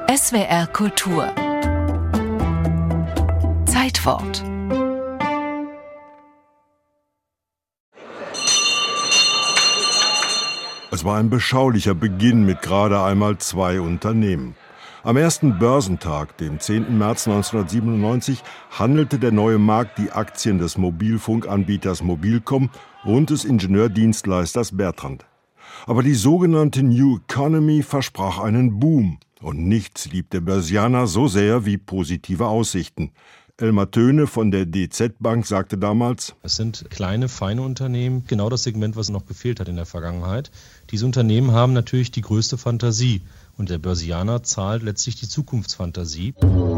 SWR Kultur Zeitwort. Es war ein beschaulicher Beginn mit gerade einmal 2 Unternehmen. Am ersten Börsentag, dem 10. März 1997, handelte der neue Markt die Aktien des Mobilfunkanbieters Mobilcom und des Ingenieurdienstleisters Bertrand. Aber die sogenannte New Economy versprach einen Boom. Und nichts liebt der Börsianer so sehr wie positive Aussichten. Elmar Töne von der DZ Bank sagte damals: Es sind kleine, feine Unternehmen, genau das Segment, was noch gefehlt hat in der Vergangenheit. Diese Unternehmen haben natürlich die größte Fantasie und der Börsianer zahlt letztlich die Zukunftsfantasie.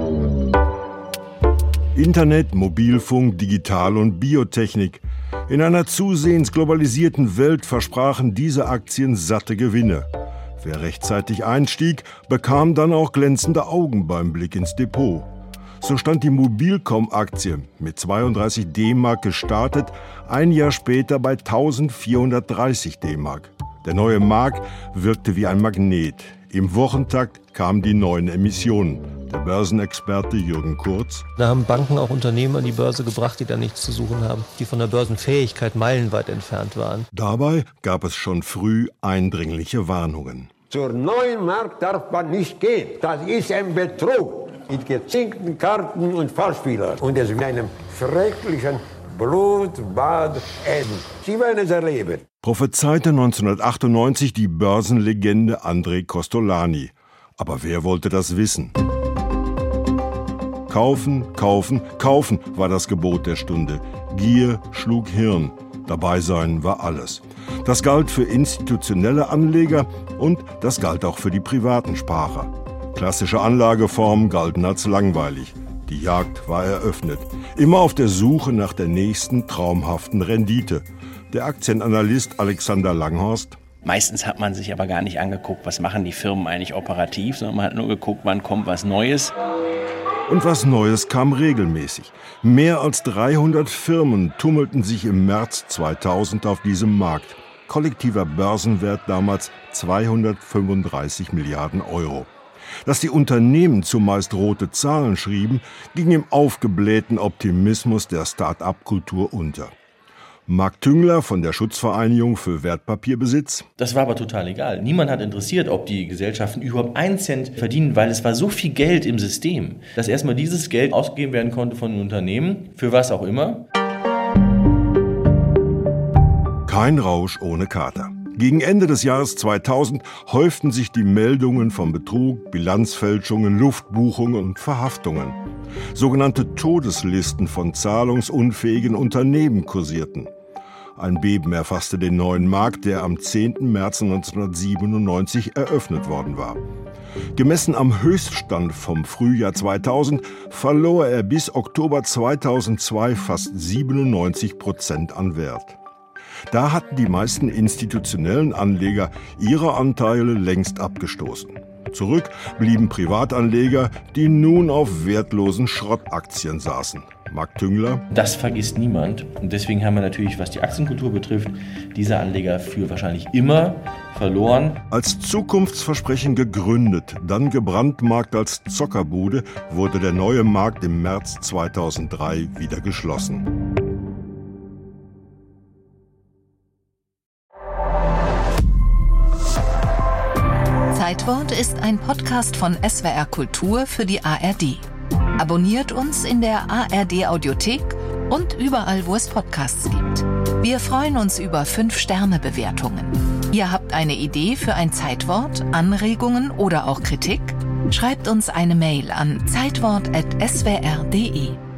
Internet, Mobilfunk, Digital- und Biotechnik. In einer zusehends globalisierten Welt versprachen diese Aktien satte Gewinne. Wer rechtzeitig einstieg, bekam dann auch glänzende Augen beim Blick ins Depot. So stand die Mobilcom-Aktie mit 32 D-Mark gestartet, ein Jahr später bei 1430 D-Mark. Der neue Markt wirkte wie ein Magnet. Im Wochentakt kamen die neuen Emissionen. Der Börsenexperte Jürgen Kurz: Da haben Banken auch Unternehmen an die Börse gebracht, die da nichts zu suchen haben, die von der Börsenfähigkeit meilenweit entfernt waren. Dabei gab es schon früh eindringliche Warnungen. Zur neuen Markt darf man nicht gehen. Das ist ein Betrug mit gezinkten Karten und Falschspielern. Und es wird einem schrecklichen Blutbad enden. Sie werden es erleben. Prophezeite 1998 die Börsenlegende André Kostolany. Aber wer wollte das wissen? Kaufen, kaufen, kaufen war das Gebot der Stunde. Gier schlug Hirn. Dabei sein war alles. Das galt für institutionelle Anleger und das galt auch für die privaten Sparer. Klassische Anlageformen galten als langweilig. Die Jagd war eröffnet. Immer auf der Suche nach der nächsten traumhaften Rendite. Der Aktienanalyst Alexander Langhorst: Meistens hat man sich aber gar nicht angeguckt, was machen die Firmen eigentlich operativ, sondern man hat nur geguckt, wann kommt was Neues. Und was Neues kam regelmäßig. Mehr als 300 Firmen tummelten sich im März 2000 auf diesem Markt. Kollektiver Börsenwert damals 235 Milliarden Euro. Dass die Unternehmen zumeist rote Zahlen schrieben, ging im aufgeblähten Optimismus der Start-up-Kultur unter. Marc Tüngler von der Schutzvereinigung für Wertpapierbesitz: Das war aber total egal. Niemand hat interessiert, ob die Gesellschaften überhaupt 1 Cent verdienen, weil es war so viel Geld im System, dass erstmal dieses Geld ausgegeben werden konnte von den Unternehmen, für was auch immer. Kein Rausch ohne Kater. Gegen Ende des Jahres 2000 häuften sich die Meldungen von Betrug, Bilanzfälschungen, Luftbuchungen und Verhaftungen. Sogenannte Todeslisten von zahlungsunfähigen Unternehmen kursierten. Ein Beben erfasste den neuen Markt, der am 10. März 1997 eröffnet worden war. Gemessen am Höchststand vom Frühjahr 2000 verlor er bis Oktober 2002 fast 97% an Wert. Da hatten die meisten institutionellen Anleger ihre Anteile längst abgestoßen. Zurück blieben Privatanleger, die nun auf wertlosen Schrottaktien saßen. Marc Tüngler: Das vergisst niemand. Und deswegen haben wir natürlich, was die Aktienkultur betrifft, diese Anleger für wahrscheinlich immer verloren. Als Zukunftsversprechen gegründet, dann gebrandmarkt als Zockerbude, wurde der neue Markt im März 2003 wieder geschlossen. Zeitwort ist ein Podcast von SWR Kultur für die ARD. Abonniert uns in der ARD Audiothek und überall, wo es Podcasts gibt. Wir freuen uns über 5-Sterne-Bewertungen. Ihr habt eine Idee für ein Zeitwort, Anregungen oder auch Kritik? Schreibt uns eine Mail an zeitwort@swr.de.